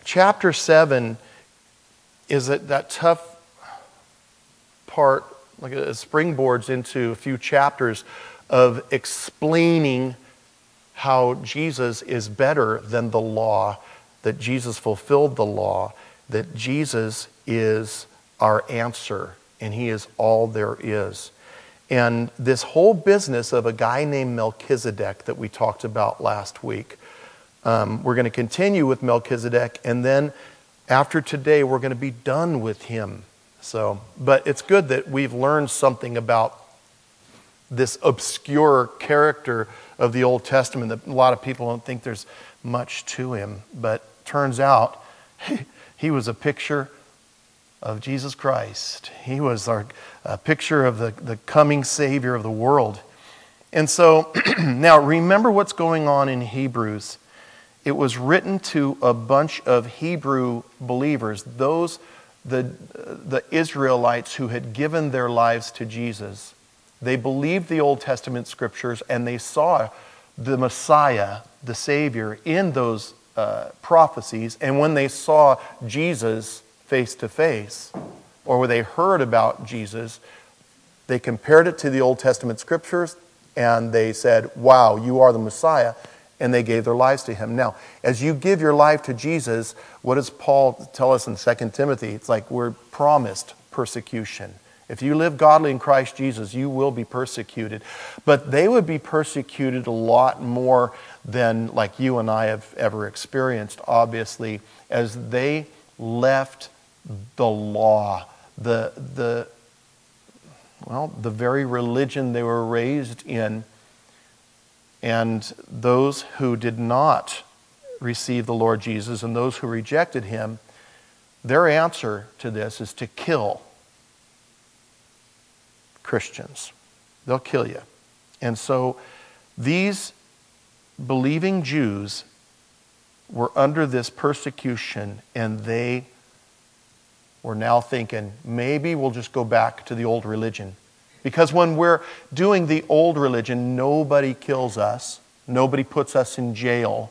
chapter 7 is that tough part, like it springboards into a few chapters of explaining how Jesus is better than the law, that Jesus fulfilled the law, that Jesus is our answer, and he is all there is. And this whole business of a guy named Melchizedek that we talked about last week, we're going to continue with Melchizedek, and then after today we're going to be done with him. But it's good that we've learned something about this obscure character of the Old Testament that a lot of people don't think there's much to him. But turns out he was a picture of Jesus Christ. He was a picture of the coming Savior of the world. And so now remember what's going on in Hebrews. It was written to a bunch of Hebrew believers, the Israelites who had given their lives to Jesus. They believed the Old Testament scriptures, and they saw the Messiah, the Savior, in those prophecies. And when they saw Jesus face to face, or when they heard about Jesus, they compared it to the Old Testament scriptures, and they said, wow, you are the Messiah, and they gave their lives to him. Now, as you give your life to Jesus, what does Paul tell us in 2 Timothy? It's like we're promised persecution. If you live godly in Christ Jesus, you will be persecuted. But they would be persecuted a lot more than like you and I have ever experienced, obviously, as they left the law, the very religion they were raised in. And those who did not receive the Lord Jesus and those who rejected him, their answer to this is to kill Christians. They'll kill you. And so these believing Jews were under this persecution, and they were now thinking, maybe we'll just go back to the old religion. Because when we're doing the old religion, nobody kills us. Nobody puts us in jail.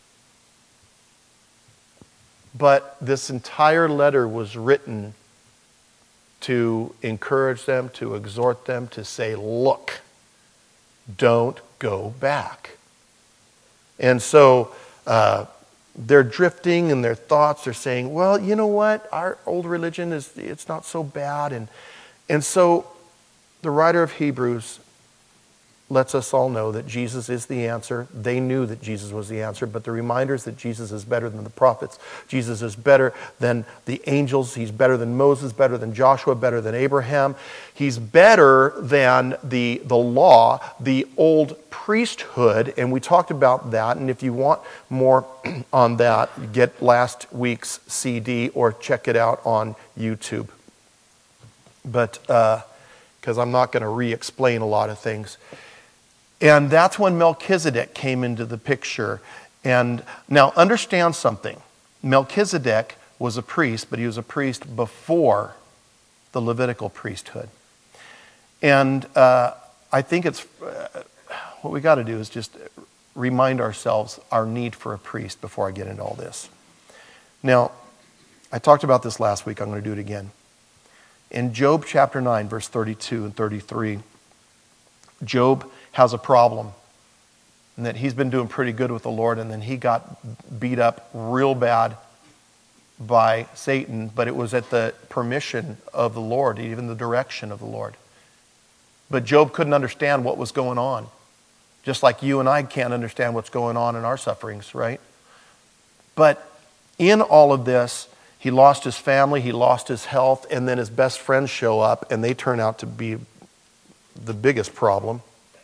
But this entire letter was written to encourage them, to exhort them, to say, look, don't go back. And so they're drifting in their thoughts. They're saying, well, you know what? Our old religion, it's not so bad. And so the writer of Hebrews lets us all know that Jesus is the answer. They knew that Jesus was the answer, but the reminder is that Jesus is better than the prophets. Jesus is better than the angels. He's better than Moses, better than Joshua, better than Abraham. He's better than the law, the old priesthood, and we talked about that. And if you want more on that, get last week's CD or check it out on YouTube. But because I'm not going to re-explain a lot of things. And that's when Melchizedek came into the picture. And now understand something. Melchizedek was a priest, but he was a priest before the Levitical priesthood. And I think it's what we got to do is just remind ourselves our need for a priest before I get into all this. Now, I talked about this last week. I'm going to do it again. In Job chapter 9, verse 32 and 33, Job has a problem, and that he's been doing pretty good with the Lord, and then he got beat up real bad by Satan, but it was at the permission of the Lord, even the direction of the Lord. But Job couldn't understand what was going on, just like you and I can't understand what's going on in our sufferings, right? But in all of this, he lost his family, he lost his health, and then his best friends show up, and they turn out to be the biggest problem.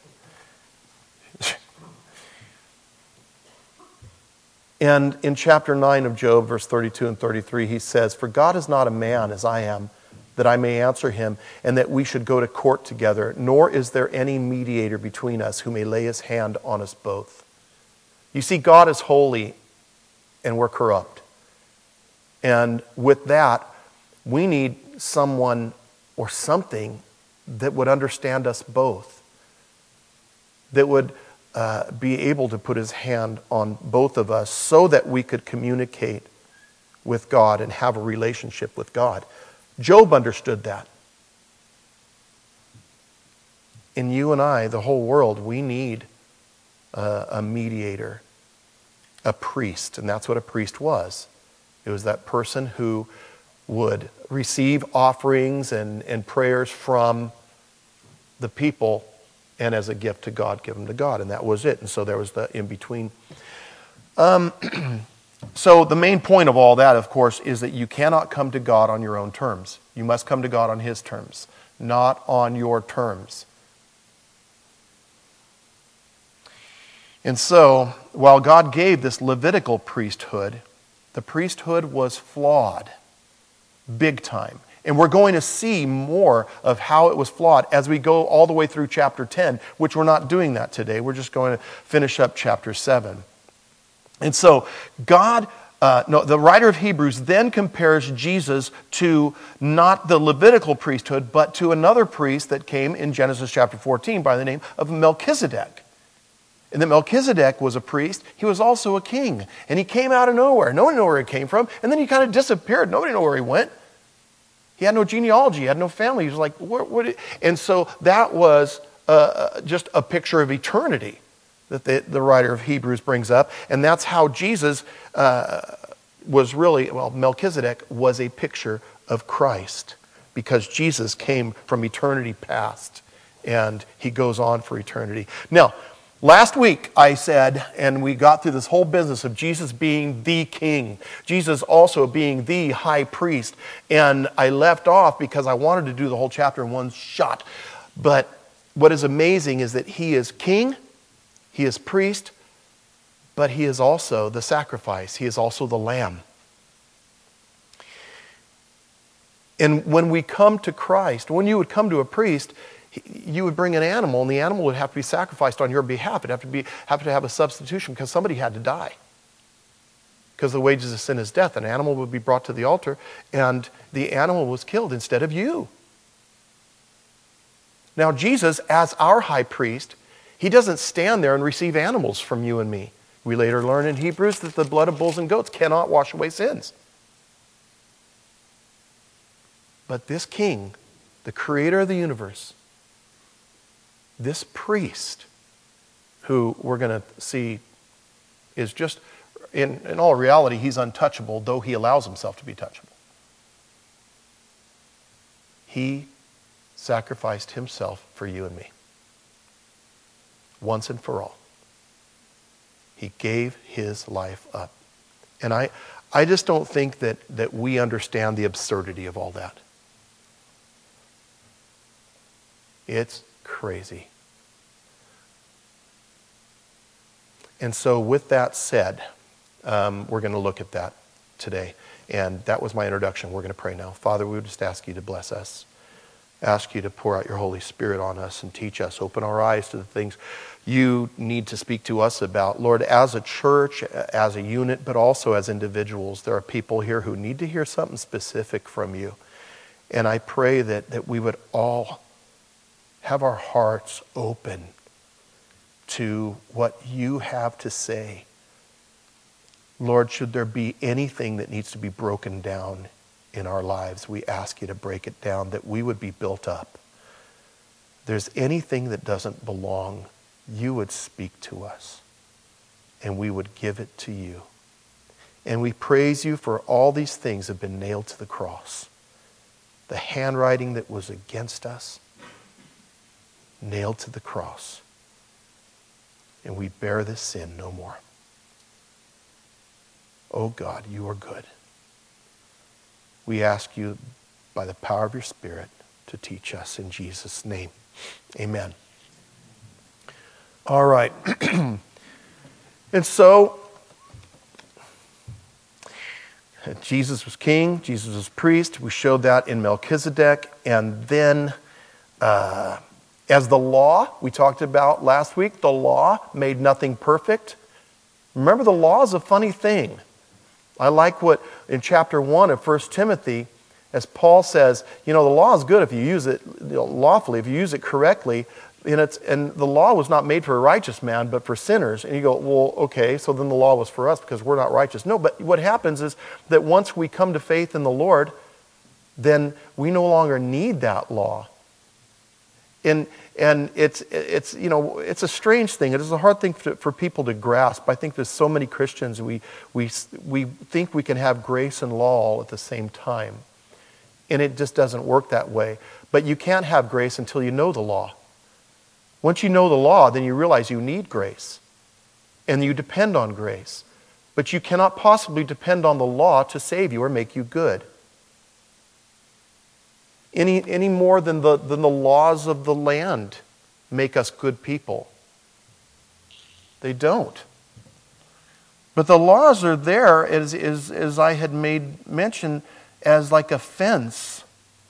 And in chapter 9 of Job, verse 32 and 33, he says, "For God is not a man as I am, that I may answer him, and that we should go to court together, nor is there any mediator between us who may lay his hand on us both." You see, God is holy, and we're corrupt. And with that, we need someone or something that would understand us both, that would be able to put his hand on both of us so that we could communicate with God and have a relationship with God. Job understood that. And you and I, the whole world, we need a mediator, a priest. And that's what a priest was. It was that person who would receive offerings and prayers from the people, and as a gift to God, give them to God. And that was it. And so there was the in-between. So the main point of all that, of course, is that you cannot come to God on your own terms. You must come to God on His terms, not on your terms. And so, while God gave this Levitical priesthood, the priesthood was flawed, big time. And we're going to see more of how it was flawed as we go all the way through chapter 10, which we're not doing that today. We're just going to finish up chapter 7. And so, the writer of Hebrews then compares Jesus to not the Levitical priesthood, but to another priest that came in Genesis chapter 14 by the name of Melchizedek. And that Melchizedek was a priest. He was also a king. And he came out of nowhere. No one knew where he came from. And then he kind of disappeared. Nobody knew where he went. He had no genealogy. He had no family. He was like, what? And so that was just a picture of eternity that the writer of Hebrews brings up. And that's how Jesus was really, Melchizedek was a picture of Christ, because Jesus came from eternity past and he goes on for eternity. Now, last week I said, and we got through this whole business of Jesus being the king, Jesus also being the high priest, and I left off because I wanted to do the whole chapter in one shot. But what is amazing is that he is king, he is priest, but he is also the sacrifice. He is also the lamb. And when we come to Christ, when you would come to a priest, you would bring an animal, and the animal would have to be sacrificed on your behalf. It'd have to have a substitution because somebody had to die. Because the wages of sin is death. An animal would be brought to the altar, and the animal was killed instead of you. Now, Jesus, as our high priest, he doesn't stand there and receive animals from you and me. We later learn in Hebrews that the blood of bulls and goats cannot wash away sins. But this king, the creator of the universe, this priest, who we're going to see is just, in all reality, he's untouchable, though he allows himself to be touchable. He sacrificed himself for you and me. Once and for all. He gave his life up. And I just don't think that we understand the absurdity of all that. It's crazy. And so with that said, we're going to look at that today. And that was my introduction. We're going to pray now. Father, we would just ask you to bless us. Ask you to pour out your Holy Spirit on us and teach us. Open our eyes to the things you need to speak to us about. Lord, as a church, as a unit, but also as individuals, there are people here who need to hear something specific from you. And I pray that we would all have our hearts open to what you have to say. Lord, should there be anything that needs to be broken down in our lives, we ask you to break it down, that we would be built up. If there's anything that doesn't belong, you would speak to us, and we would give it to you. And we praise you for all these things have been nailed to the cross. The handwriting that was against us, nailed to the cross. And we bear this sin no more. Oh God, you are good. We ask you by the power of your Spirit to teach us in Jesus' name. Amen. All right. And so, Jesus was king, Jesus was priest. We showed that in Melchizedek. And then, as the law, we talked about last week, the law made nothing perfect. Remember, the law is a funny thing. I like what in chapter 1 of 1 Timothy, as Paul says, the law is good if you use it lawfully, if you use it correctly. And the law was not made for a righteous man, but for sinners. And you go, well, okay, so then the law was for us because we're not righteous. No, but what happens is that once we come to faith in the Lord, then we no longer need that law. And it's a strange thing. It is a hard thing for people to grasp. I think there's so many Christians, we think we can have grace and law all at the same time. And it just doesn't work that way. But you can't have grace until you know the law. Once you know the law, then you realize you need grace. And you depend on grace. But you cannot possibly depend on the law to save you or make you good. Any more than the laws of the land make us good people. They don't. But the laws are there, as I had made mention, as like a fence,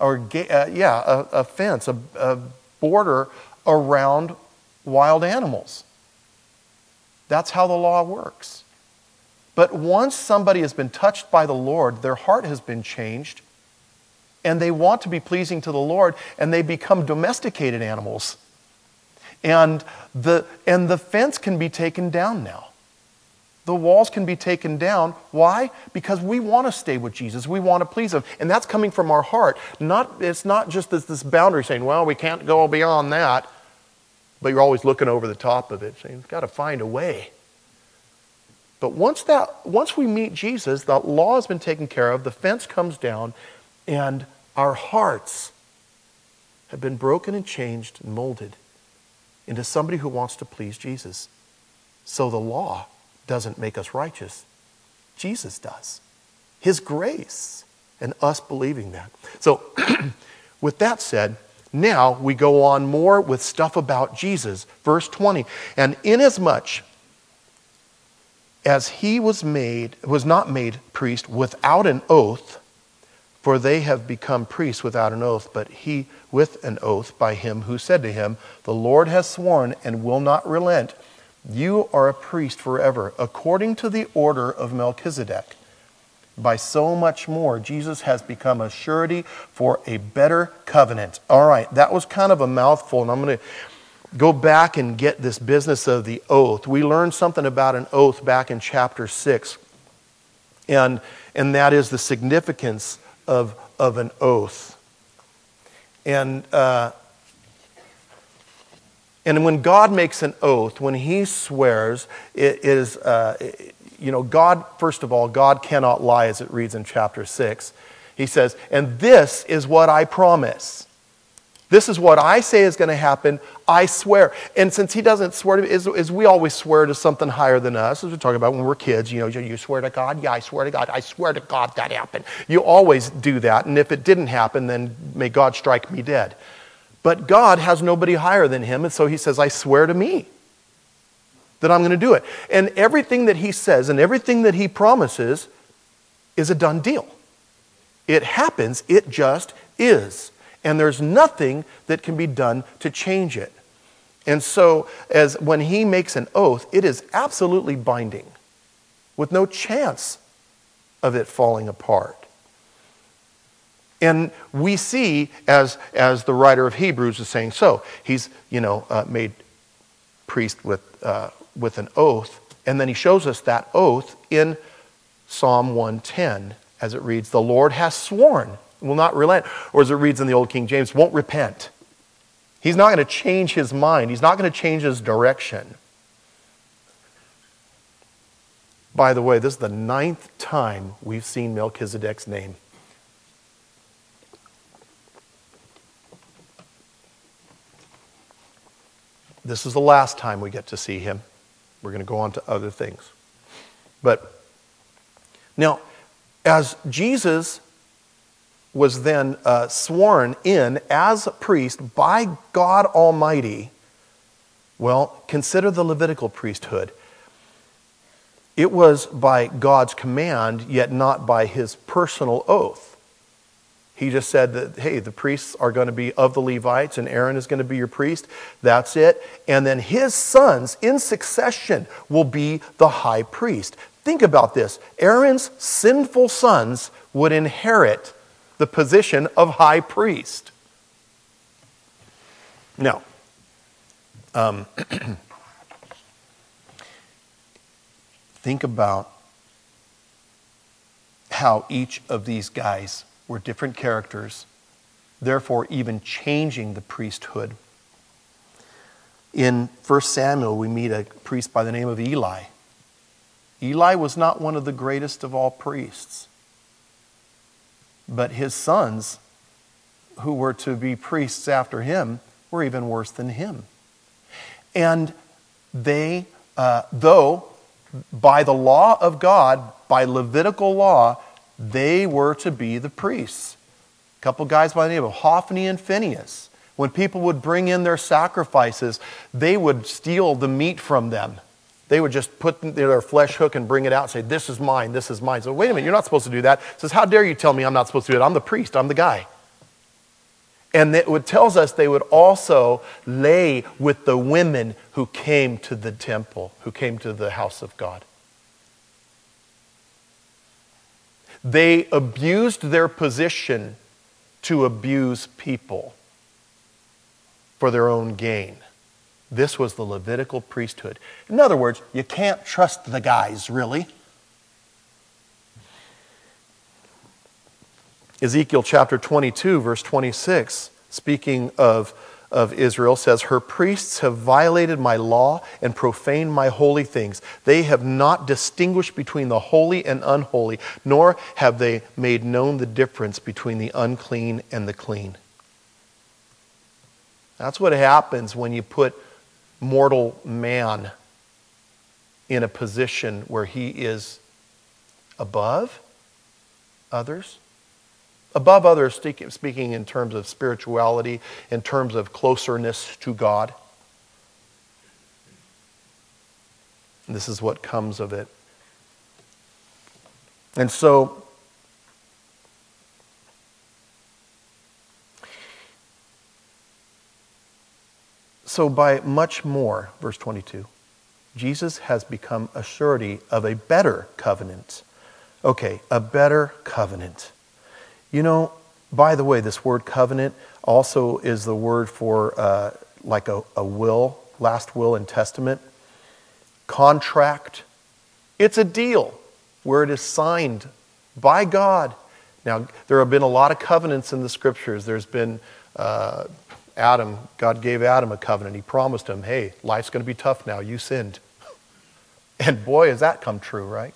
a fence, a border around wild animals. That's how the law works. But once somebody has been touched by the Lord, their heart has been changed, and they want to be pleasing to the Lord, and they become domesticated animals. And the fence can be taken down now. The walls can be taken down. Why? Because we want to stay with Jesus. We want to please Him. And that's coming from our heart. It's not just this boundary saying, well, we can't go beyond that. But you're always looking over the top of it, saying, you've got to find a way. But once we meet Jesus, the law has been taken care of, the fence comes down, and our hearts have been broken and changed and molded into somebody who wants to please Jesus. So the law doesn't make us righteous. Jesus does. His grace and us believing that. So with that said, now we go on more with stuff about Jesus. Verse 20, and inasmuch as he was not made priest without an oath, for they have become priests without an oath, but he with an oath by him who said to him, the Lord has sworn and will not relent. You are a priest forever, according to the order of Melchizedek. By so much more, Jesus has become a surety for a better covenant. All right, that was kind of a mouthful, and I'm going to go back and get this business of the oath. We learned something about an oath back in chapter 6, and that is the significance of an oath. And when God makes an oath, when He swears, it is, God, first of all, God cannot lie, as it reads in chapter 6. He says, and this is what I promise. This is what I say is going to happen. I swear. And since He doesn't swear to, as we always swear to something higher than us, as we talk about when we're kids, you swear to God? Yeah, I swear to God. I swear to God that happened. You always do that. And if it didn't happen, then may God strike me dead. But God has nobody higher than Him, and so He says, I swear to me that I'm going to do it. And everything that He says and everything that He promises is a done deal. It happens, it just is. And there's nothing that can be done to change it. And so, as when He makes an oath, it is absolutely binding, with no chance of it falling apart. And we see, as the writer of Hebrews is saying, so he's made priest with an oath, and then he shows us that oath in Psalm 110, as it reads, "The Lord has sworn, will not relent," or as it reads in the Old King James, "won't repent." He's not going to change his mind. He's not going to change his direction. By the way, this is the 9th time we've seen Melchizedek's name. This is the last time we get to see him. We're going to go on to other things. But now, as Jesus was then sworn in as a priest by God Almighty, well, consider the Levitical priesthood. It was by God's command, yet not by his personal oath. He just said that, hey, the priests are going to be of the Levites and Aaron is going to be your priest. That's it. And then his sons in succession will be the high priest. Think about this. Aaron's sinful sons would inherit the position of high priest. Now, Think about how each of these guys were different characters, therefore even changing the priesthood. In 1 Samuel, we meet a priest by the name of Eli. Eli was not one of the greatest of all priests, but his sons, who were to be priests after him, were even worse than him. And they, though by the law of God, by Levitical law, they were to be the priests. A couple guys by the name of Hophni and Phinehas. When people would bring in their sacrifices, they would steal the meat from them. They would just put their flesh hook and bring it out and say, this is mine, this is mine. So wait a minute, you're not supposed to do that. He says, how dare you tell me I'm not supposed to do it? I'm the priest, I'm the guy. And it tells us they would also lay with the women who came to the temple, who came to the house of God. They abused their position to abuse people for their own gain. This was the Levitical priesthood. In other words, you can't trust the guys, really. Ezekiel chapter 22, verse 26, speaking of Israel, says, her priests have violated my law and profaned my holy things. They have not distinguished between the holy and unholy, nor have they made known the difference between the unclean and the clean. That's what happens when you put mortal man in a position where he is above others. Above others, speaking in terms of spirituality, in terms of closeness to God. And this is what comes of it. And so by much more, verse 22, Jesus has become a surety of a better covenant. Okay, a better covenant. You know, by the way, this word covenant also is the word for like a will, last will and testament. Contract. It's a deal where it is signed by God. Now, there have been a lot of covenants in the scriptures. There's been Adam. God gave Adam a covenant. He promised him, hey, life's going to be tough now. You sinned. And boy, has that come true, right?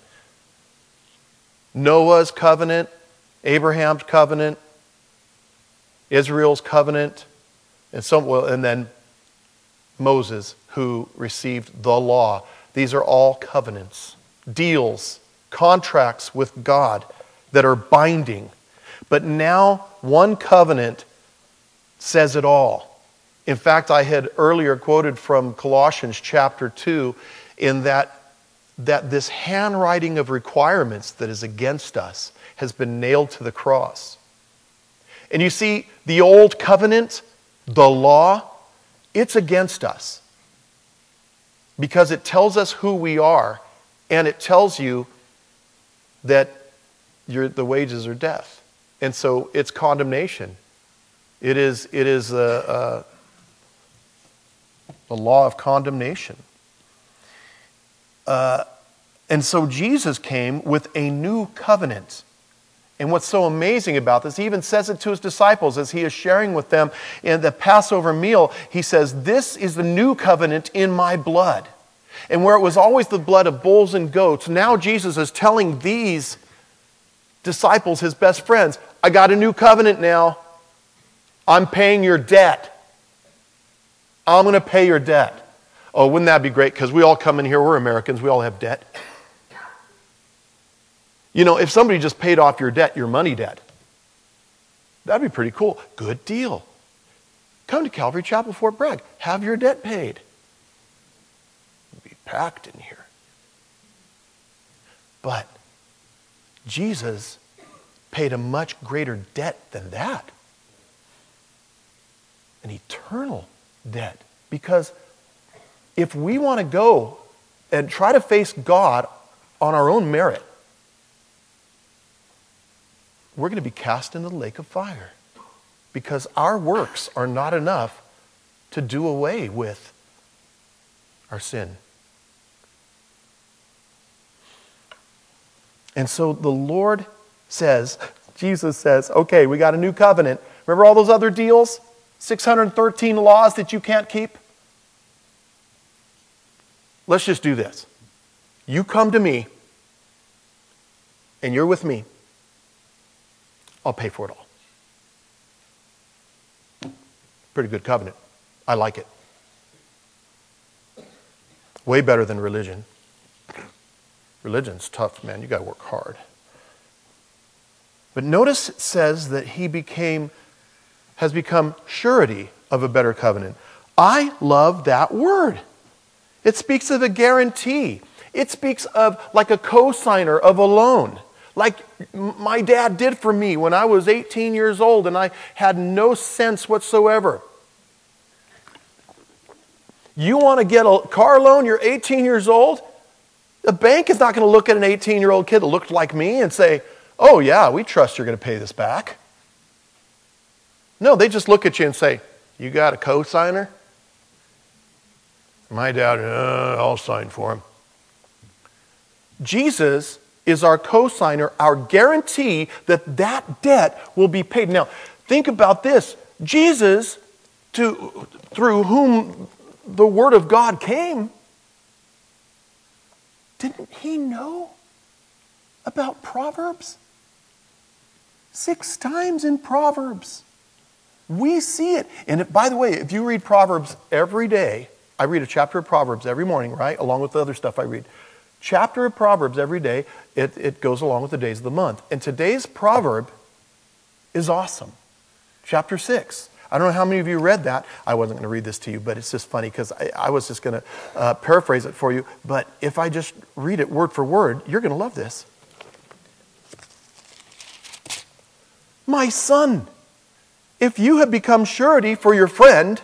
Noah's covenant. Abraham's covenant, Israel's covenant, and then Moses, who received the law. These are all covenants, deals, contracts with God that are binding. But now one covenant says it all. In fact, I had earlier quoted from Colossians chapter 2 in that this handwriting of requirements that is against us has been nailed to the cross. And you see, the old covenant, the law, it's against us. Because it tells us who we are, and it tells you that the wages are death. And so it's condemnation. It is a law of condemnation. And so Jesus came with a new covenant. And what's so amazing about this, he even says it to his disciples as he is sharing with them in the Passover meal. He says, this is the new covenant in my blood. And where it was always the blood of bulls and goats, now Jesus is telling these disciples, his best friends, I got a new covenant now. I'm paying your debt. I'm going to pay your debt. Oh, wouldn't that be great? Because we all come in here, we're Americans, we all have debt. You know, if somebody just paid off your debt, your money debt, that'd be pretty cool. Good deal. Come to Calvary Chapel, Fort Bragg. Have your debt paid. It'll be packed in here. But Jesus paid a much greater debt than that. An eternal debt. Because if we want to go and try to face God on our own merit, we're going to be cast into the lake of fire. Because our works are not enough to do away with our sin. And so the Lord says, Jesus says, okay, we got a new covenant. Remember all those other deals? 613 laws that you can't keep? Let's just do this. You come to me, and you're with me. I'll pay for it all. Pretty good covenant. I like it. Way better than religion. Religion's tough, man. You got to work hard. But notice it says that he has become surety of a better covenant. I love that word. It speaks of a guarantee. It speaks of like a co-signer of a loan. Like my dad did for me when I was 18 years old and I had no sense whatsoever. You want to get a car loan, you're 18 years old? The bank is not going to look at an 18-year-old kid that looked like me and say, oh yeah, we trust you're going to pay this back. No, they just look at you and say, you got a co-signer? My dad, I'll sign for him. Jesus is our co-signer, our guarantee that that debt will be paid. Now, think about this. Jesus, through whom the Word of God came, didn't he know about Proverbs? 6 times in Proverbs. We see it. And by the way, if you read Proverbs every day, I read a chapter of Proverbs every morning, right? Along with the other stuff I read. Chapter of Proverbs every day. It goes along with the days of the month. And today's proverb is awesome. Chapter 6. I don't know how many of you read that. I wasn't going to read this to you, but it's just funny because I was just going to paraphrase it for you. But if I just read it word for word, you're going to love this. My son, if you have become surety for your friend,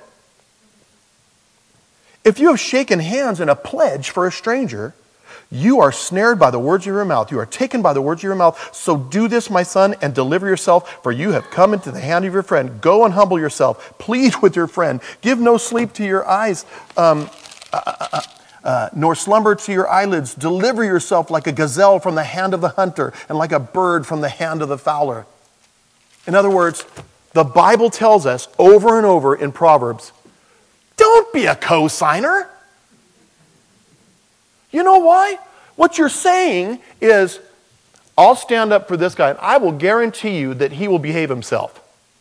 if you have shaken hands in a pledge for a stranger, you are snared by the words of your mouth. You are taken by the words of your mouth. So do this, my son, and deliver yourself, for you have come into the hand of your friend. Go and humble yourself. Plead with your friend. Give no sleep to your eyes, nor slumber to your eyelids. Deliver yourself like a gazelle from the hand of the hunter, and like a bird from the hand of the fowler. In other words, the Bible tells us over and over in Proverbs, don't be a co-signer. You know why? What you're saying is, I'll stand up for this guy and I will guarantee you that he will behave himself.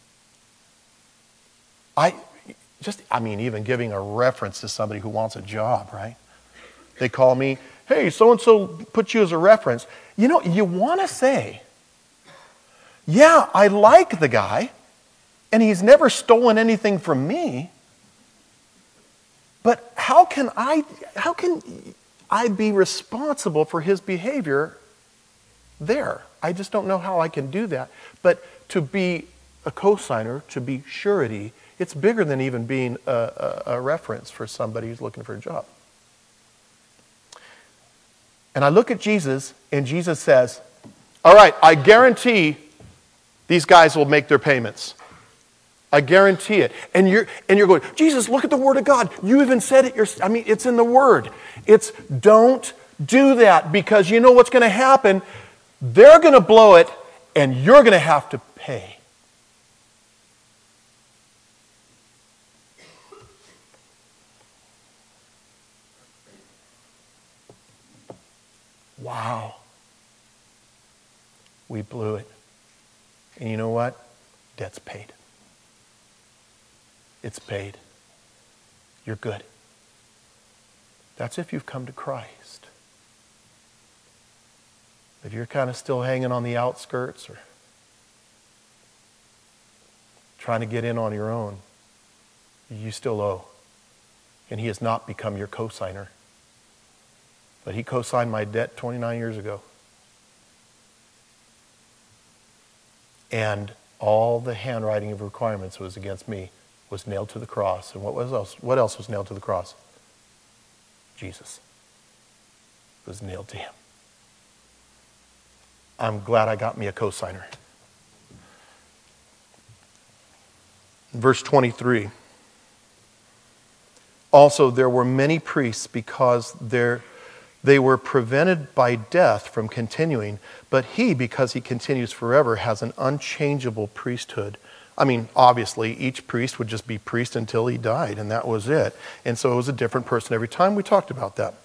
Even giving a reference to somebody who wants a job, right? They call me, hey, so-and-so put you as a reference. You know, you want to say, yeah, I like the guy and he's never stolen anything from me. But how can I be responsible for his behavior there? I just don't know how I can do that. But to be a co-signer, to be surety, it's bigger than even being a reference for somebody who's looking for a job. And I look at Jesus, and Jesus says, all right, I guarantee these guys will make their payments. I guarantee it. And you're going, Jesus, look at the Word of God. You even said it. It's in the Word. It's don't do that, because you know what's going to happen. They're going to blow it, and you're going to have to pay. Wow. We blew it. And you know what? Debt's paid. It's paid. You're good. That's if you've come to Christ. If you're kind of still hanging on the outskirts or trying to get in on your own, you still owe. And he has not become your co-signer. But he co-signed my debt 29 years ago. And all the handwriting of requirements was against me was nailed to the cross. And what else was nailed to the cross? Jesus was nailed to him. I'm glad I got me a co-signer. Verse 23. Also, there were many priests because they were prevented by death from continuing, but he, because he continues forever, has an unchangeable priesthood. I mean, obviously, each priest would just be priest until he died, and that was it. And so it was a different person every time. We talked about that.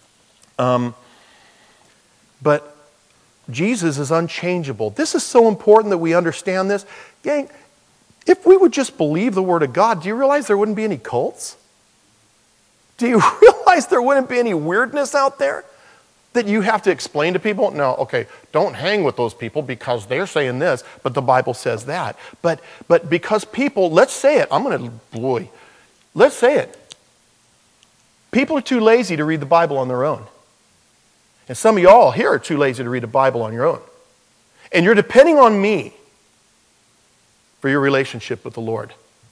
But Jesus is unchangeable. This is so important that we understand this. Gang, if we would just believe the Word of God, do you realize there wouldn't be any cults? Do you realize there wouldn't be any weirdness out there that you have to explain to people? No, okay, don't hang with those people because they're saying this, but the Bible says that. But because people, let's say it, let's say it. People are too lazy to read the Bible on their own. And some of y'all here are too lazy to read the Bible on your own. And you're depending on me for your relationship with the Lord.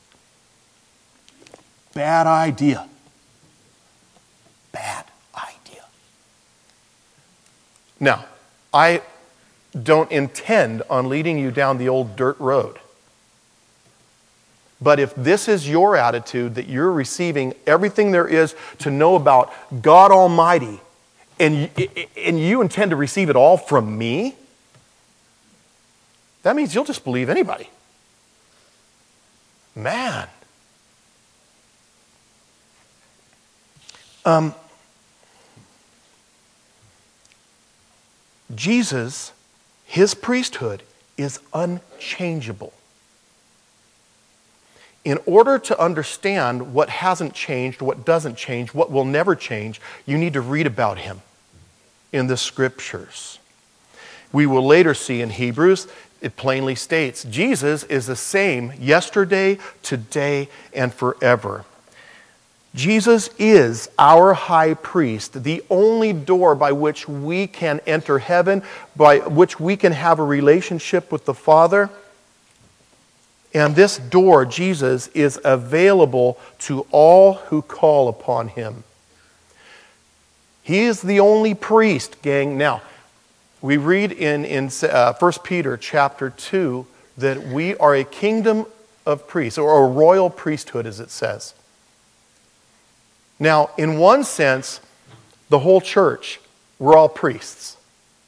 Bad idea. Bad idea. Now, I don't intend on leading you down the old dirt road. But if this is your attitude, that you're receiving everything there is to know about God Almighty, and you intend to receive it all from me, that means you'll just believe anybody. Man. Jesus, his priesthood is unchangeable. In order to understand what hasn't changed, what doesn't change, what will never change, you need to read about him in the Scriptures. We will later see in Hebrews, it plainly states, Jesus is the same yesterday, today, and forever. Jesus is our high priest, the only door by which we can enter heaven, by which we can have a relationship with the Father. And this door, Jesus, is available to all who call upon him. He is the only priest, gang. Now, we read in 1 Peter chapter 2 that we are a kingdom of priests, or a royal priesthood, as it says. Now, in one sense, the whole church, we're all priests.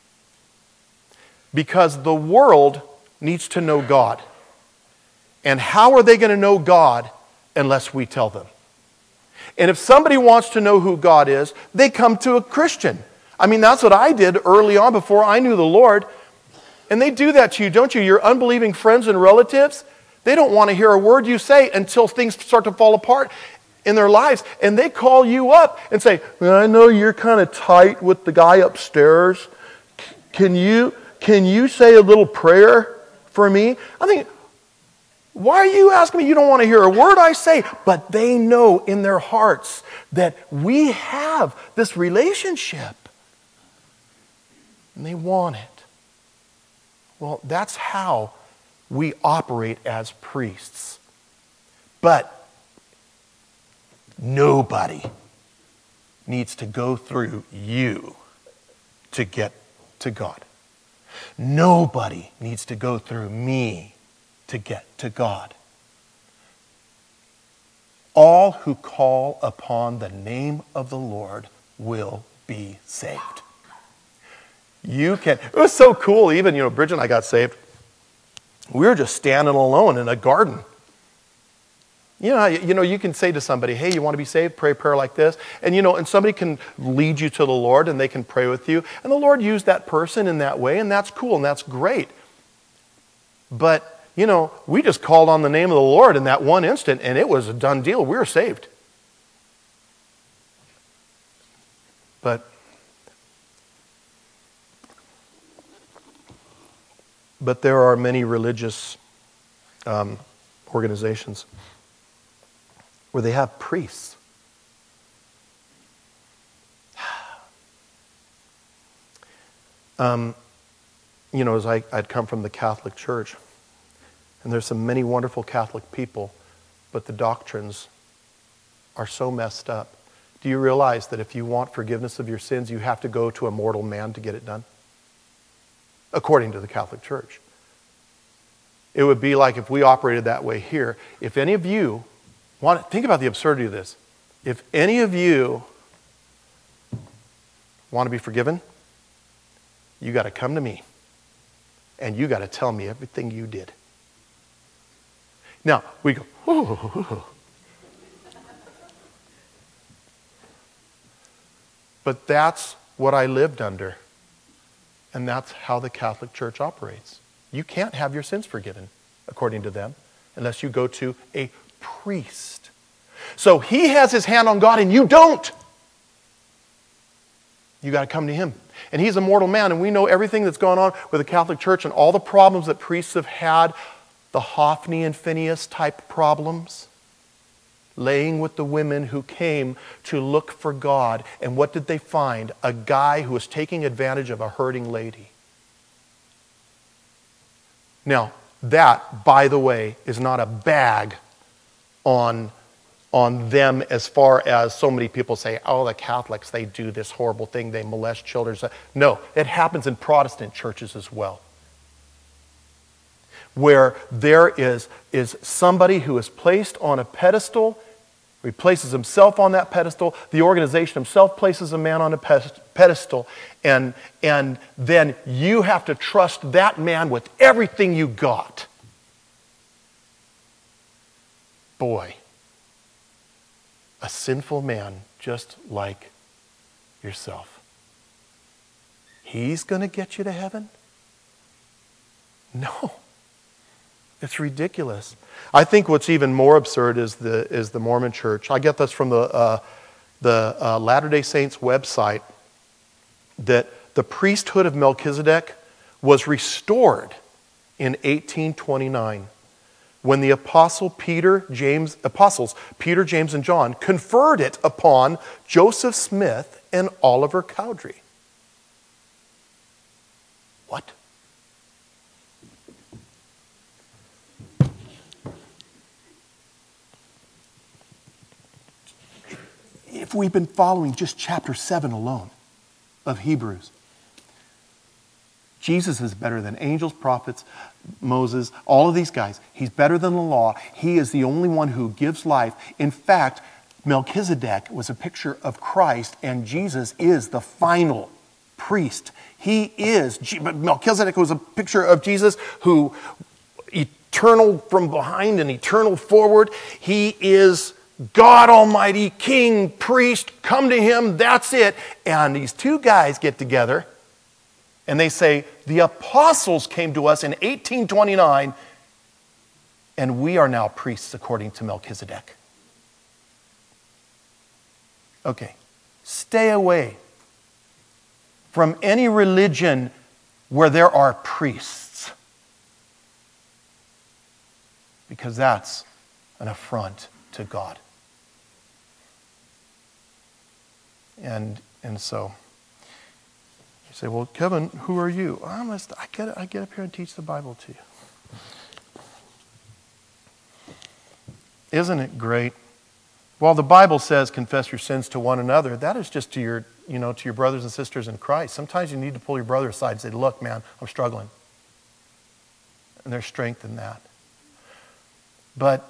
Because the world needs to know God. And how are they going to know God unless we tell them? And if somebody wants to know who God is, they come to a Christian. I mean, that's what I did early on before I knew the Lord. And they do that to you, don't you? Your unbelieving friends and relatives, they don't want to hear a word you say until things start to fall apart in their lives. And they call you up and say, well, I know you're kind of tight with the guy upstairs. Can you say a little prayer for me? I think, why are you asking me? You don't want to hear a word I say. But they know in their hearts that we have this relationship. And they want it. Well, that's how we operate as priests. But nobody needs to go through you to get to God. Nobody needs to go through me to get to God. All who call upon the name of the Lord will be saved. It was so cool, even, Bridget and I got saved. We were just standing alone in a garden. You can say to somebody, hey, you want to be saved? Pray a prayer like this. And, and somebody can lead you to the Lord and they can pray with you. And the Lord used that person in that way, and that's cool and that's great. But, we just called on the name of the Lord in that one instant, and it was a done deal. We were saved. But there are many religious organizations where they have priests. As I'd come from the Catholic Church, and there's some many wonderful Catholic people, but the doctrines are so messed up. Do you realize that if you want forgiveness of your sins, you have to go to a mortal man to get it done? According to the Catholic Church. It would be like if we operated that way here. If any of you think about the absurdity of this. if any of you want to be forgiven, you got to come to me. And you got to tell me everything you did. Now, we go, ooh. But that's what I lived under. And that's how the Catholic Church operates. You can't have your sins forgiven, according to them, unless you go to a priest. So he has his hand on God and you don't. You got to come to him. And he's a mortal man, and we know everything that's gone on with the Catholic Church and all the problems that priests have had, the Hophni and Phineas type problems, laying with the women who came to look for God. And what did they find? A guy who was taking advantage of a hurting lady. Now, that, by the way, is not a bag on them as far as so many people say, oh, the Catholics, they do this horrible thing, they molest children. No, it happens in Protestant churches as well. Where there is somebody who is placed on a pedestal, he places himself on that pedestal, the organization himself places a man on a pedestal, and then you have to trust that man with everything you got. Boy, a sinful man just like yourself. He's going to get you to heaven? No. It's ridiculous. I think what's even more absurd is the Mormon Church. I get this from the Latter-day Saints website, that the priesthood of Melchizedek was restored in 1829 when the apostles Peter, James, and John conferred it upon Joseph Smith and Oliver Cowdery. What? If we've been following just chapter 7 alone of Hebrews, Jesus is better than angels, prophets, Moses, all of these guys. He's better than the law. He is the only one who gives life. In fact, Melchizedek was a picture of Christ, and Jesus is the final priest. Melchizedek was a picture of Jesus, who eternal from behind and eternal forward. He is God Almighty, King, priest, come to him, that's it. And these two guys get together and they say, the apostles came to us in 1829 and we are now priests according to Melchizedek. Okay, stay away from any religion where there are priests, because that's an affront to God. And so you say, well, Kevin, who are you? I get up here and teach the Bible to you. Isn't it great? Well, the Bible says confess your sins to one another. That is just to your brothers and sisters in Christ. Sometimes you need to pull your brother aside and say, look, man, I'm struggling. And there's strength in that. But,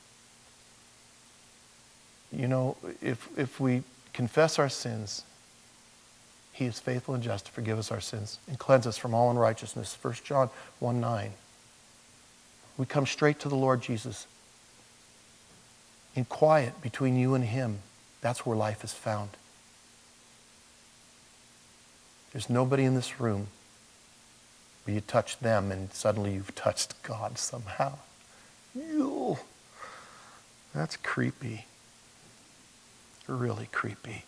if we confess our sins, he is faithful and just to forgive us our sins and cleanse us from all unrighteousness. 1 John 1:9. We come straight to the Lord Jesus. In quiet between you and him, that's where life is found. There's nobody in this room where you touch them and suddenly you've touched God somehow. Ew. That's creepy. Really creepy.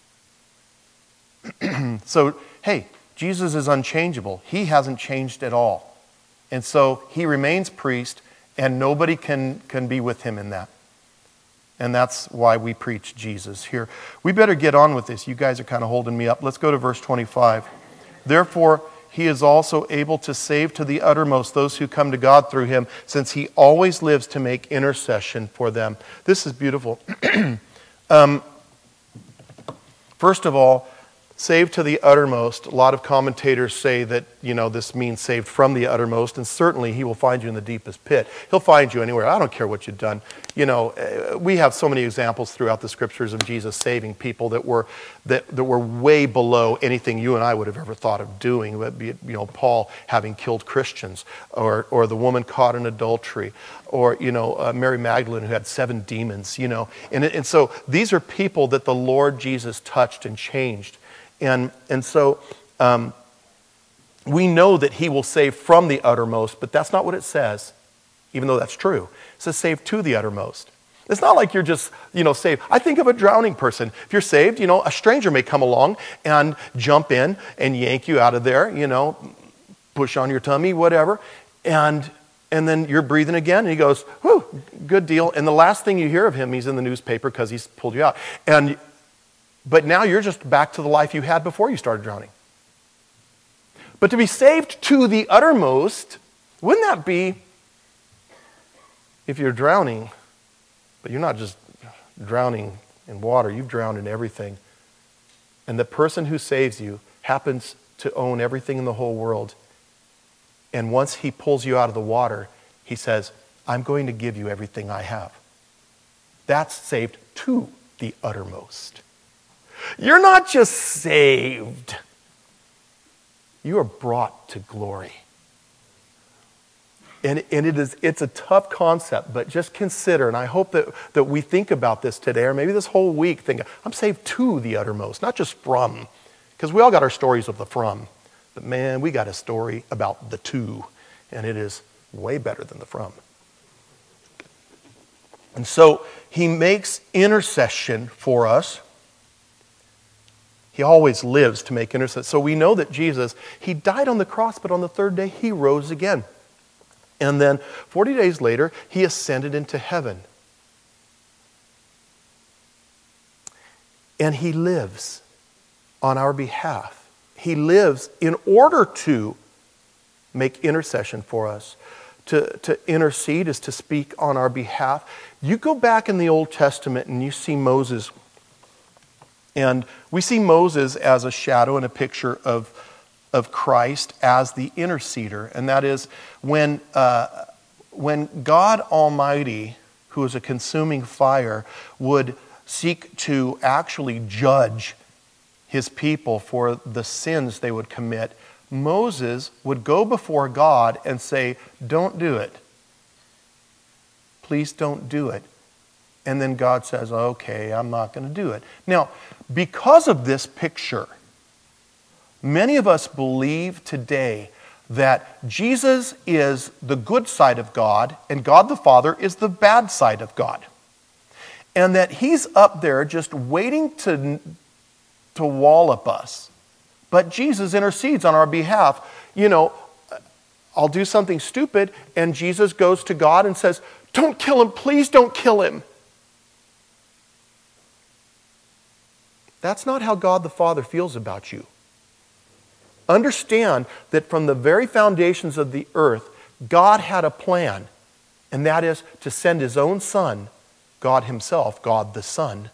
So, hey, Jesus is unchangeable. He hasn't changed at all. And so he remains priest, and nobody can be with him in that. And that's why we preach Jesus here. We better get on with this. You guys are kind of holding me up. Let's go to verse 25. Therefore, he is also able to save to the uttermost those who come to God through him, since he always lives to make intercession for them. This is beautiful. First of all, Saved to the uttermost. A lot of commentators say that, this means saved from the uttermost, and certainly he will find you in the deepest pit. He'll find you anywhere. I don't care what you've done. We have so many examples throughout the scriptures of Jesus saving people that were way below anything you and I would have ever thought of doing. Be it, Paul having killed Christians, or the woman caught in adultery, or, Mary Magdalene who had 7 demons, And so these are people that the Lord Jesus touched and changed. And so we know that he will save from the uttermost, but that's not what it says, even though that's true. It says save to the uttermost. It's not like you're just, saved. I think of a drowning person. If you're saved, a stranger may come along and jump in and yank you out of there, push on your tummy, whatever, and then you're breathing again, and he goes, whew, good deal. And the last thing you hear of him, he's in the newspaper because he's pulled you out. But now you're just back to the life you had before you started drowning. But to be saved to the uttermost, wouldn't that be, if you're drowning, but you're not just drowning in water, you've drowned in everything. And the person who saves you happens to own everything in the whole world. And once he pulls you out of the water, he says, I'm going to give you everything I have. That's saved to the uttermost. You're not just saved. You are brought to glory. And it's a tough concept, but just consider, and I hope that we think about this today, or maybe this whole week, think, I'm saved to the uttermost, not just from. Because we all got our stories of the from. But man, we got a story about the to, and it is way better than the from. And so he makes intercession for us. He always lives to make intercession. So we know that Jesus, he died on the cross, but on the 3rd day, he rose again. And then 40 days later, he ascended into heaven. And he lives on our behalf. He lives in order to make intercession for us. To intercede is to speak on our behalf. You go back in the Old Testament and you see Moses. And we see Moses as a shadow and a picture of Christ as the interceder. And that is when God Almighty, who is a consuming fire, would seek to actually judge his people for the sins they would commit, Moses would go before God and say, don't do it. Please don't do it. And then God says, okay, I'm not going to do it. Now, because of this picture, many of us believe today that Jesus is the good side of God and God the Father is the bad side of God. And that he's up there just waiting to wallop us. But Jesus intercedes on our behalf. I'll do something stupid, and Jesus goes to God and says, don't kill him, please don't kill him. That's not how God the Father feels about you. Understand that from the very foundations of the earth, God had a plan, and that is to send his own Son, God himself, God the Son,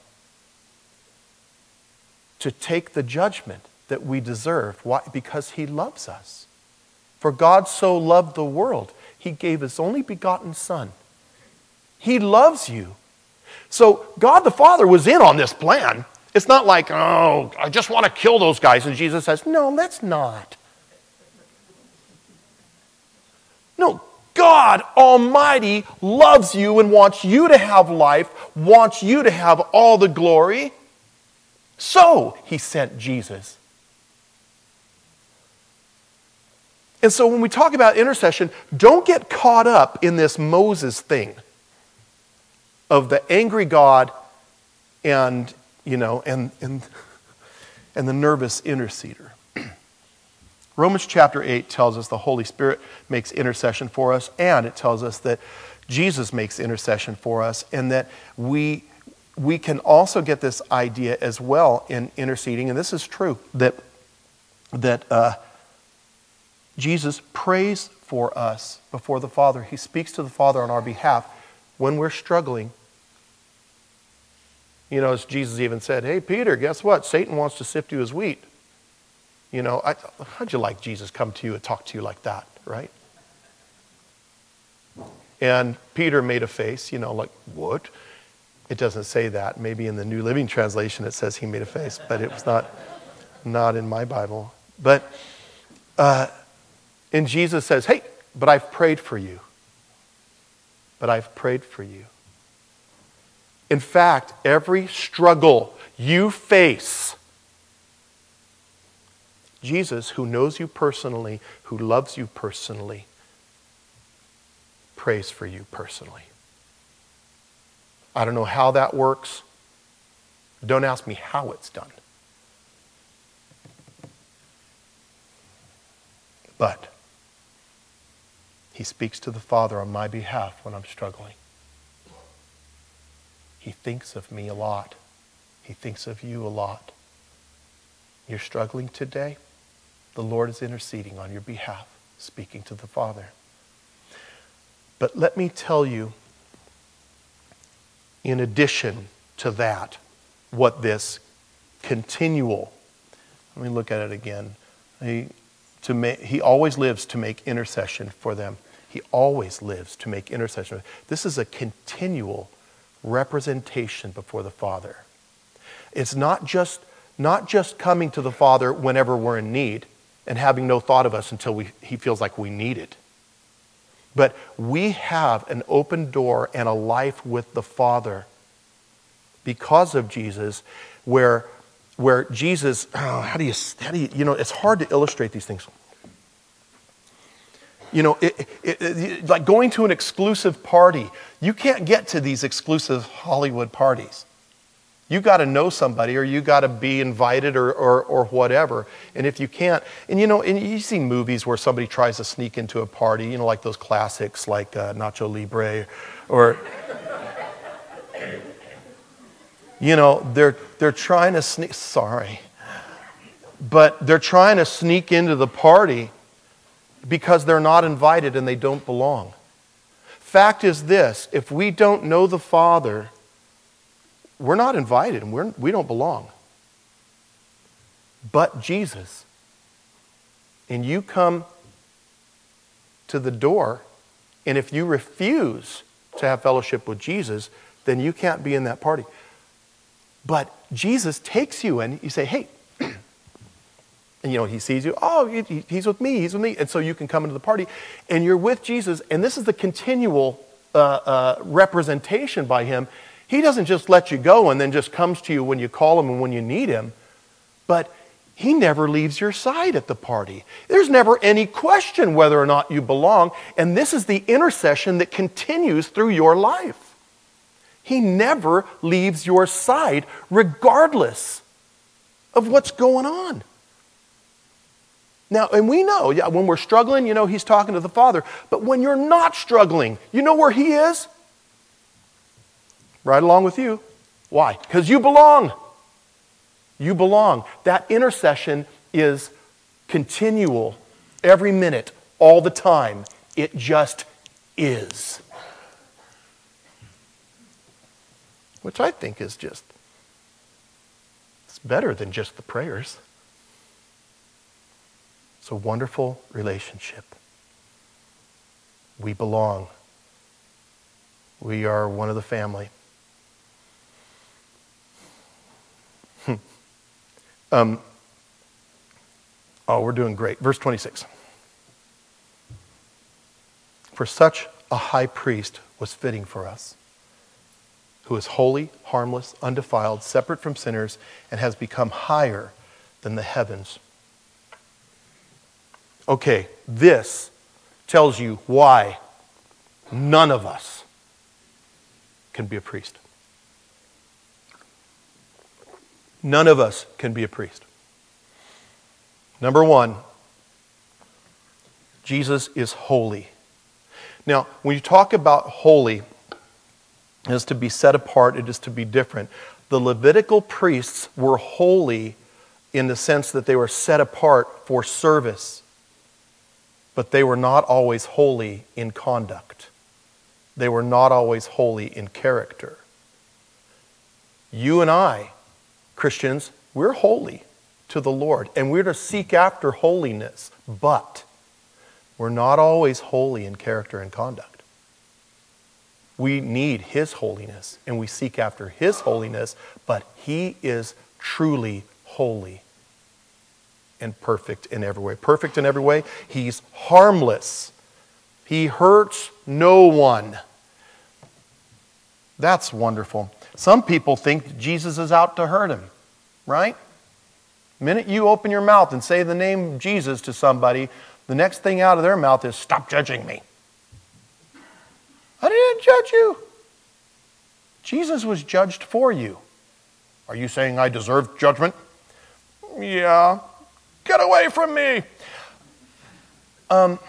to take the judgment that we deserve. Why? Because he loves us. For God so loved the world, he gave his only begotten Son. He loves you. So God the Father was in on this plan. It's not like, oh, I just want to kill those guys. And Jesus says, no, let's not. No, God Almighty loves you and wants you to have life, wants you to have all the glory. So he sent Jesus. And so when we talk about intercession, don't get caught up in this Moses thing of the angry God and the nervous interceder. Romans chapter 8 tells us the Holy Spirit makes intercession for us, and it tells us that Jesus makes intercession for us, and that we can also get this idea as well in interceding, and this is true, that Jesus prays for us before the Father. He speaks to the Father on our behalf when we're struggling. As Jesus even said, hey, Peter, guess what? Satan wants to sift you as wheat. You know, how'd you like Jesus come to you and talk to you like that, right? And Peter made a face, you know, like, what? It doesn't say that. Maybe in the New Living Translation it says he made a face, but it was not in my Bible. But, and Jesus says, hey, but I've prayed for you. But I've prayed for you. In fact, every struggle you face, Jesus, who knows you personally, who loves you personally, prays for you personally. I don't know how that works. Don't ask me how it's done. But he speaks to the Father on my behalf when I'm struggling. He thinks of me a lot. He thinks of you a lot. You're struggling today? The Lord is interceding on your behalf, speaking to the Father. But let me tell you, in addition to that, what this continual, let me look at it again. He always lives to make intercession for them. He always lives to make intercession. This is a continual representation before the Father. It's not just coming to the Father whenever we're in need and having no thought of us until he feels like we need it. But we have an open door and a life with the Father because of Jesus, where Jesus, how do you, you know, it's hard to illustrate these things. You know, like going to an exclusive party. You can't get to these exclusive Hollywood parties. You got to know somebody, or you got to be invited, or whatever. And if you can't, and you know, and you see movies where somebody tries to sneak into a party, you know, like those classics like Nacho Libre, or you know, they're trying to sneak. Sorry, but they're trying to sneak into the party because they're not invited and they don't belong. Fact is this: if we don't know the Father, we're not invited and we don't belong. But Jesus, and you come to the door, and if you refuse to have fellowship with Jesus, then you can't be in that party. But Jesus takes you and you say, hey, and you know, he sees you, oh, he's with me, and so you can come into the party, and you're with Jesus, and this is the continual representation by him. He doesn't just let you go and then just comes to you when you call him and when you need him, but he never leaves your side at the party. There's never any question whether or not you belong, and this is the intercession that continues through your life. He never leaves your side regardless of what's going on. Now, and we know, yeah, when we're struggling, you know, he's talking to the Father. But when you're not struggling, you know where he is? Right along with you. Why? Because you belong. You belong. That intercession is continual, every minute, all the time. It just is. Which I think is just, it's better than just the prayers. It's a wonderful relationship. We belong. We are one of the family. We're doing great. Verse 26. For such a high priest was fitting for us, who is holy, harmless, undefiled, separate from sinners, and has become higher than the heavens. Okay, this tells you why none of us can be a priest. None of us can be a priest. Number one, Jesus is holy. Now, when you talk about holy, it is to be set apart, it is to be different. The Levitical priests were holy in the sense that they were set apart for service, but they were not always holy in conduct. They were not always holy in character. You and I, Christians, we're holy to the Lord. And we're to seek after holiness. But we're not always holy in character and conduct. We need His holiness, and we seek after His holiness, but He is truly holy and perfect in every way. Perfect in every way. He's harmless. He hurts no one. That's wonderful. Some people think Jesus is out to hurt him, right? The minute you open your mouth and say the name Jesus to somebody, the next thing out of their mouth is, "Stop judging me." I didn't judge you. Jesus was judged for you. Are you saying I deserve judgment? Yeah. Get away from me. But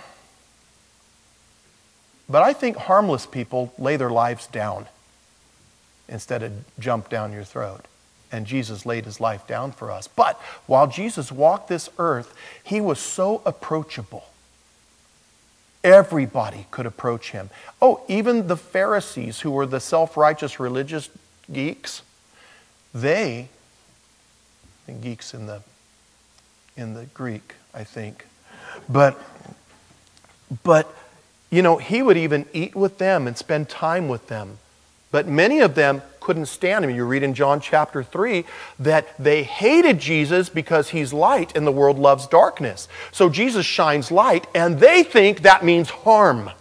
I think harmless people lay their lives down instead of jump down your throat. And Jesus laid His life down for us. But while Jesus walked this earth, He was so approachable. Everybody could approach Him. Oh, even the Pharisees, who were the self-righteous religious geeks, and geeks in the Greek, I think. But you know, He would even eat with them and spend time with them. But many of them couldn't stand Him. You read in John chapter 3 that they hated Jesus because He's light and the world loves darkness. So Jesus shines light and they think that means harm.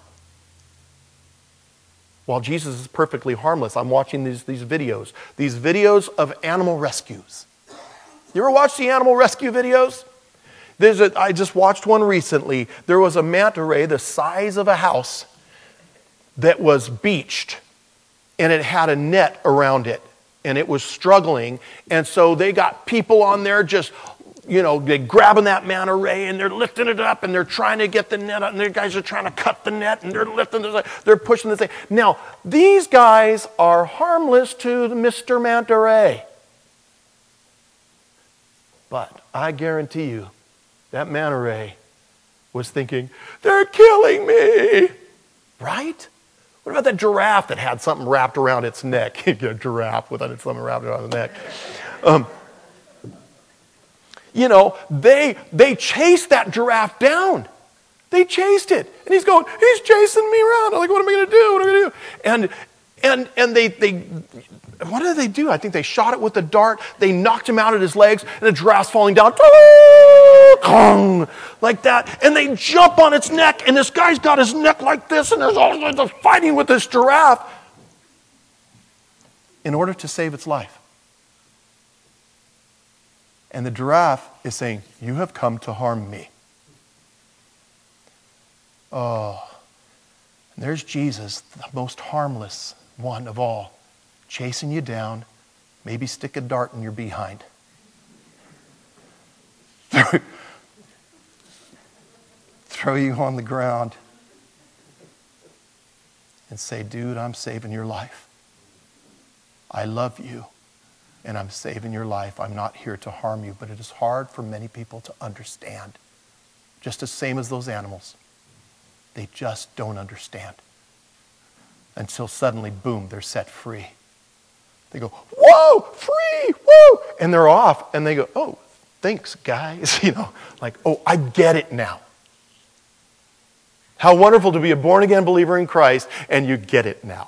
While Jesus is perfectly harmless. I'm watching these videos of animal rescues. You ever watch the animal rescue videos? I just watched one recently. There was a manta ray the size of a house that was beached. And it had a net around it. And it was struggling. And so they got people on there just, they're grabbing that manta ray and they're lifting it up and they're trying to get the net up. And the guys are trying to cut the net and they're lifting it. They're pushing the thing. Now, these guys are harmless to Mr. Manta Ray. But I guarantee you, that manta ray was thinking, they're killing me. Right? What about that giraffe that had something wrapped around its neck? A giraffe with something wrapped around the neck. They chased that giraffe down. They chased it. And he's chasing me around. I'm like, what am I going to do? What am I going to do? And they what did they do? I think they shot it with a dart. They knocked him out at his legs, and the giraffe's falling down. Like that. And they jump on its neck, and this guy's got his neck like this, and they're fighting with this giraffe in order to save its life. And the giraffe is saying, you have come to harm me. Oh, and there's Jesus, the most harmless one of all, chasing you down, maybe stick a dart in your behind. Throw you on the ground and say, dude, I'm saving your life. I love you and I'm saving your life. I'm not here to harm you, but it is hard for many people to understand. Just the same as those animals. They just don't understand. Until suddenly, boom, they're set free. They go, whoa, free, whoa. And they're off. And they go, oh, thanks, guys. Oh, I get it now. How wonderful to be a born-again believer in Christ, and you get it now.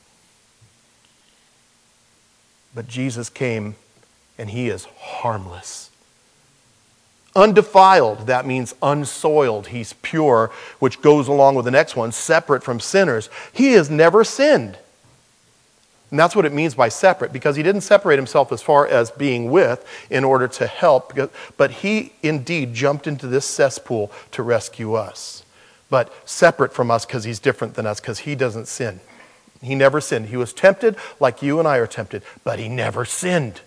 But Jesus came, and He is harmless. Undefiled, that means unsoiled. He's pure, which goes along with the next one, separate from sinners. He has never sinned. And that's what it means by separate, because He didn't separate Himself as far as being with in order to help, but He indeed jumped into this cesspool to rescue us. But separate from us because He's different than us, because He doesn't sin. He never sinned. He was tempted like you and I are tempted, but He never sinned.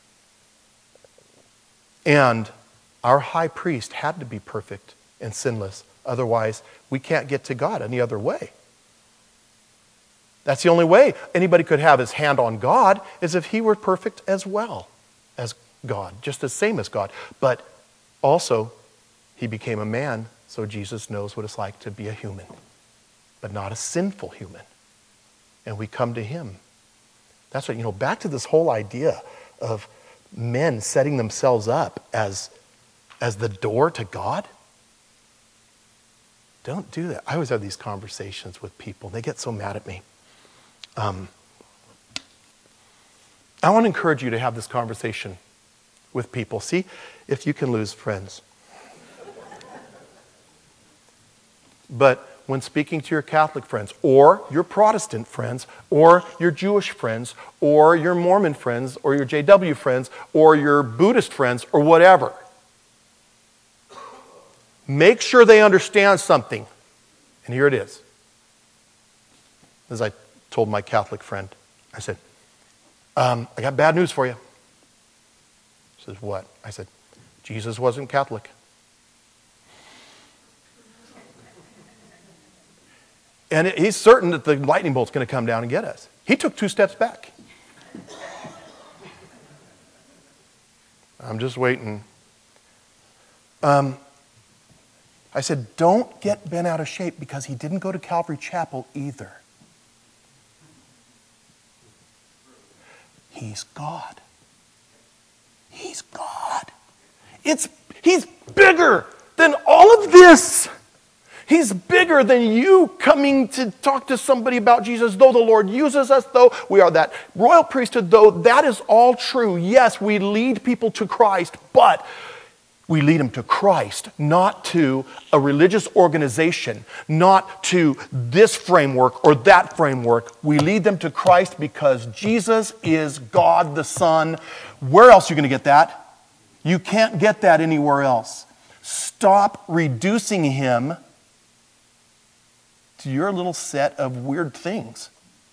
And our high priest had to be perfect and sinless. Otherwise, we can't get to God any other way. That's the only way anybody could have his hand on God, is if he were perfect as well as God, just the same as God. But also, He became a man, so Jesus knows what it's like to be a human, but not a sinful human. And we come to Him. That's right. Back to this whole idea of men setting themselves up as the door to God? Don't do that. I always have these conversations with people. They get so mad at me. I want to encourage you to have this conversation with people. See if you can lose friends. But when speaking to your Catholic friends, or your Protestant friends, or your Jewish friends, or your Mormon friends, or your JW friends, or your Buddhist friends, or whatever, make sure they understand something. And here it is. As I told my Catholic friend, I said, I got bad news for you. He says, what? I said, Jesus wasn't Catholic. And he's certain that the lightning bolt's going to come down and get us. He took 2 steps back. I'm just waiting. I said, don't get Ben out of shape because he didn't go to Calvary Chapel either. He's God. He's God. He's bigger than all of this. He's bigger than you coming to talk to somebody about Jesus, though the Lord uses us, though we are that royal priesthood, though that is all true. Yes, we lead people to Christ, but we lead them to Christ, not to a religious organization, not to this framework or that framework. We lead them to Christ because Jesus is God the Son. Where else are you going to get that? You can't get that anywhere else. Stop reducing him to your little set of weird things.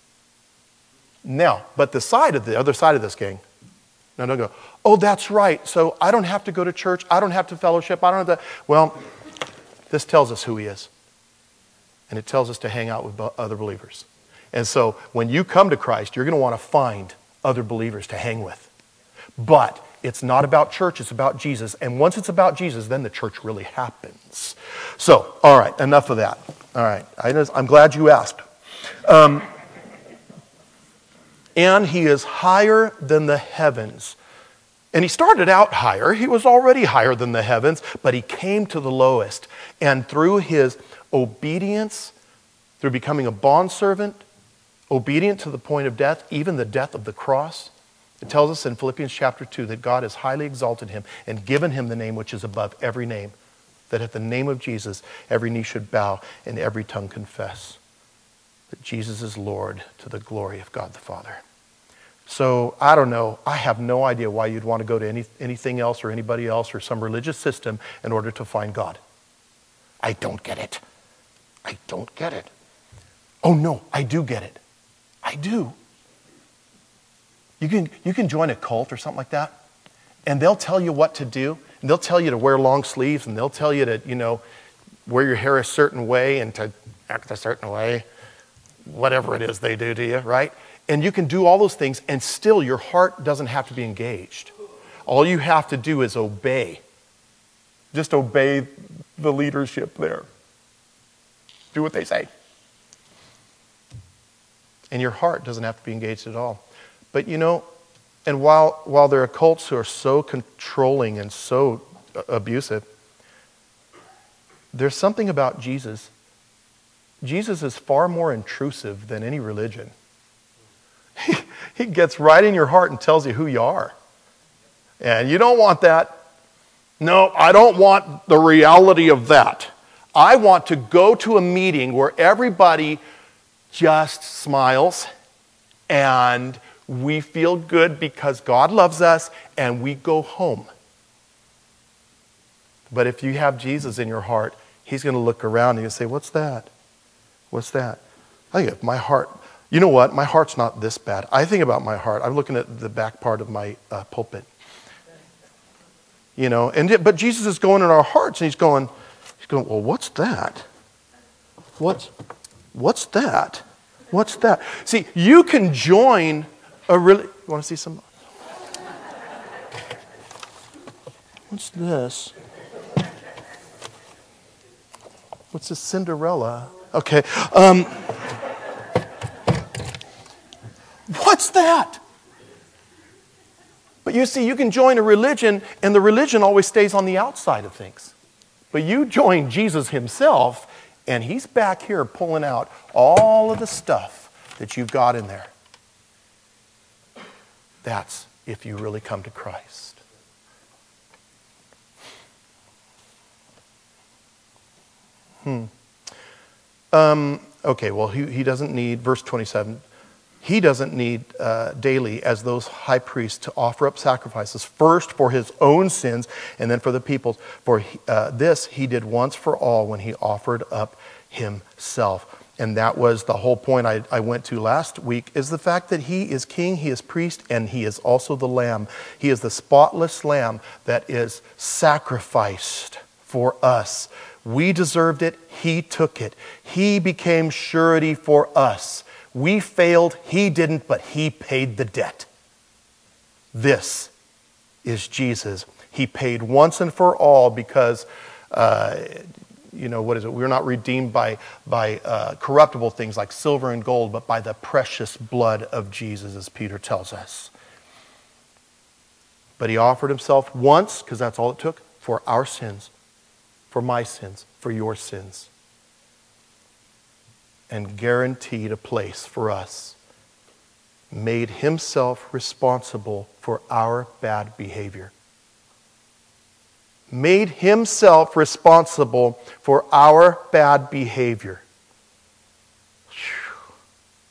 Now, but the other side of this, gang, no, don't go, oh, that's right, so I don't have to go to church, I don't have to fellowship, I don't have to. Well, this tells us who he is. And it tells us to hang out with other believers. And so when you come to Christ, you're going to want to find other believers to hang with. But it's not about church, it's about Jesus. And once it's about Jesus, then the church really happens. So, all right, enough of that. All right, I'm glad you asked. And he is higher than the heavens. And he started out higher. He was already higher than the heavens, but he came to the lowest. And through his obedience, through becoming a bondservant, obedient to the point of death, even the death of the cross, it tells us in Philippians chapter 2 that God has highly exalted him and given him the name which is above every name, that at the name of Jesus, every knee should bow and every tongue confess that Jesus is Lord to the glory of God the Father. So, I don't know. I have no idea why you'd want to go to anything else or anybody else or some religious system in order to find God. I don't get it. I don't get it. Oh no, I do get it. I do. You can join a cult or something like that, and they'll tell you what to do, and they'll tell you to wear long sleeves, and they'll tell you to, wear your hair a certain way and to act a certain way, whatever it is they do to you, right? And you can do all those things, and still your heart doesn't have to be engaged. All you have to do is obey. Just obey the leadership there. Do what they say. And your heart doesn't have to be engaged at all. But and while there are cults who are so controlling and so abusive, there's something about Jesus. Jesus is far more intrusive than any religion. He gets right in your heart and tells you who you are. And you don't want that. No, I don't want the reality of that. I want to go to a meeting where everybody just smiles and we feel good because God loves us and we go home. But if you have Jesus in your heart, he's going to look around and you say, what's that? What's that? I think my heart, you know what? My heart's not this bad. I think about my heart. I'm looking at the back part of my pulpit. But Jesus is going in our hearts and he's going, well, what's that? What's that? What's that? See, you can join a really... You want to see some? What's this? What's this Cinderella? Okay. What's that? But you see, you can join a religion, and the religion always stays on the outside of things. But you join Jesus himself, and he's back here pulling out all of the stuff that you've got in there. That's if you really come to Christ. Okay, well, he doesn't need, verse 27, he doesn't need daily as those high priests to offer up sacrifices, first for his own sins and then for the people's. For this he did once for all when he offered up himself. And that was the whole point I went to last week, is the fact that he is king, he is priest, and he is also the lamb. He is the spotless lamb that is sacrificed for us. We deserved it, he took it. He became surety for us. We failed, he didn't, but he paid the debt. This is Jesus. He paid once and for all because, what is it? We're not redeemed by corruptible things like silver and gold, but by the precious blood of Jesus, as Peter tells us. But he offered himself once, because that's all it took, for our sins, for my sins, for your sins, and guaranteed a place for us, made himself responsible for our bad behavior. Made himself responsible for our bad behavior. Whew.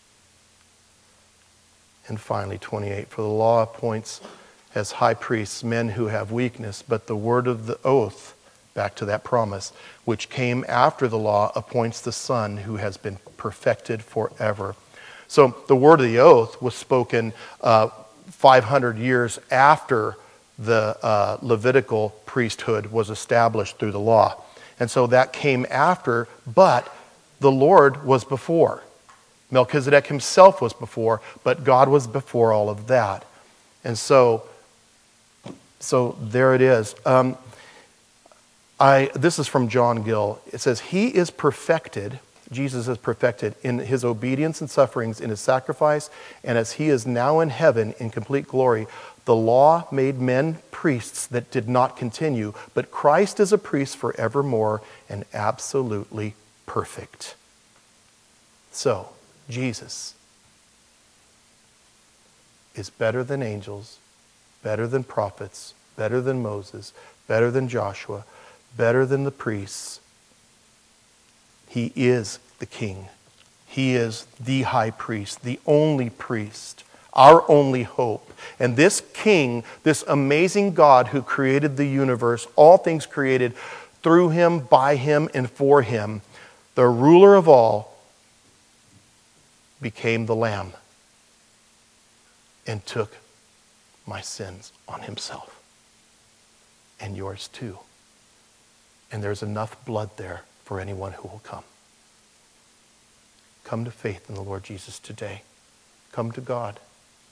And finally, 28, for the law appoints as high priests men who have weakness, but the word of the oath, back to that promise, which came after the law, appoints the Son who has been perfected forever. So the word of the oath was spoken 500 years after the Levitical priesthood was established through the law. And so that came after, but the Lord was before. Melchizedek himself was before, but God was before all of that. And so there it is. This is from John Gill. It says, he is perfected, Jesus is perfected in his obedience and sufferings, in his sacrifice, and as he is now in heaven in complete glory. The law made men priests that did not continue, but Christ is a priest forevermore and absolutely perfect. So, Jesus is better than angels, better than prophets, better than Moses, better than Joshua, better than the priests. He is the king. He is the high priest, the only priest, our only hope. And this king, this amazing God who created the universe, all things created through him, by him, and for him, the ruler of all, became the Lamb and took my sins on himself. And yours too. And there's enough blood there for anyone who will come. Come to faith in the Lord Jesus today. Come to God.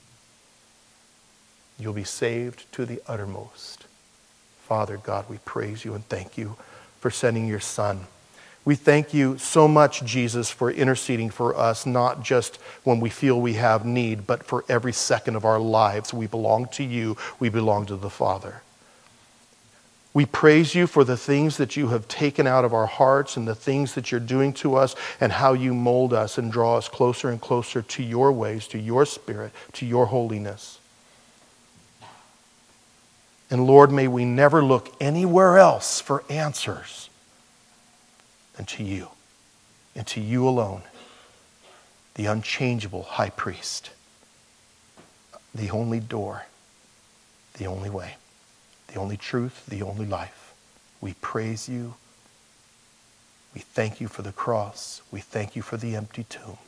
You'll be saved to the uttermost. Father God, we praise you and thank you for sending your Son. We thank you so much, Jesus, for interceding for us, not just when we feel we have need, but for every second of our lives. We belong to you. We belong to the Father. We praise you for the things that you have taken out of our hearts and the things that you're doing to us and how you mold us and draw us closer and closer to your ways, to your Spirit, to your holiness. And Lord, may we never look anywhere else for answers than to you and to you alone, the unchangeable high priest, the only door, the only way, the only truth, the only life. We praise you. We thank you for the cross. We thank you for the empty tomb.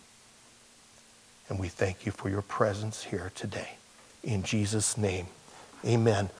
And we thank you for your presence here today. In Jesus' name, amen.